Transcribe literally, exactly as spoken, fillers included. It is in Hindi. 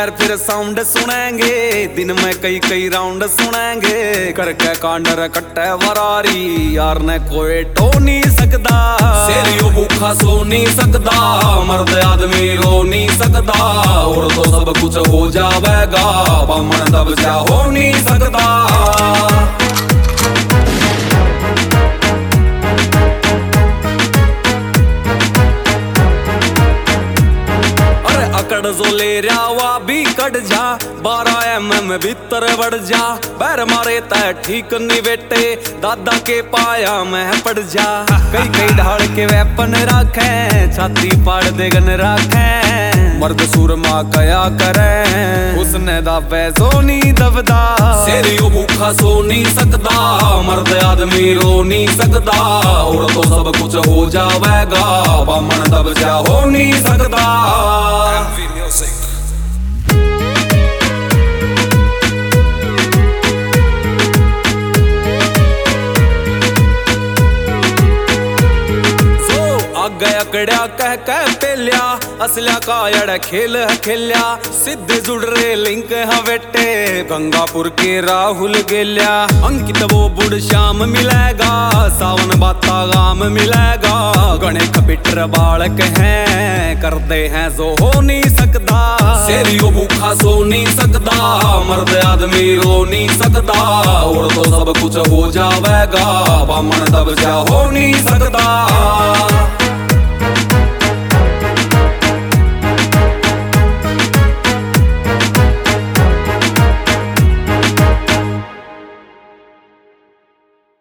यार फिर साउंड सुनेंगे, दिन में कई कई राउंड सुनेंगे। करके कांडर कट्टे वरारी यार ने कोई टो नहीं सकता। शेरियो भूखा सो नहीं सकता, मर्द आदमी रो नहीं सकता। और तो सब कुछ हो जावेगा, बामण दब जा हो नहीं सकता। अकड़ जो ले रहा भी कट जा, बारह एम एम भीतर बढ़ जा। बैर मारे तय ठीक नहीं बेटे, दादा के पाया में पड़ जा। कई कई ढाल के वेपन रखे, छाती पाड़ दे गन रखे। मर्द सुरमा कया करे, उसने दावे सो नहीं दबदा। शेरियो भूखा सो नहीं सकता, मर्द आदमी रो नहीं सकता। और तो सब कुछ हो जावेगा, बामण दब जा हो नहीं सकता। Music. आगे अकड़िया कह कह पेलिया, असलिया का यड़ खेल है खेलिया। सीधे जुड़ रे लिंक है बेटे, गंगापुर के राहुल गेलिया। अंकित वो बुढ़ श्याम मिलेगा, सावन बाता गाम मिलेगा। गणेश बिटर बालक हैं, करते हैं जो हो नहीं सकता। शेरियो भूखा सो नहीं सकता, मर्द आदमी रो नहीं सकता। और तो सब कुछ हो जावेगा, बामण दब जा हो नहीं सकता।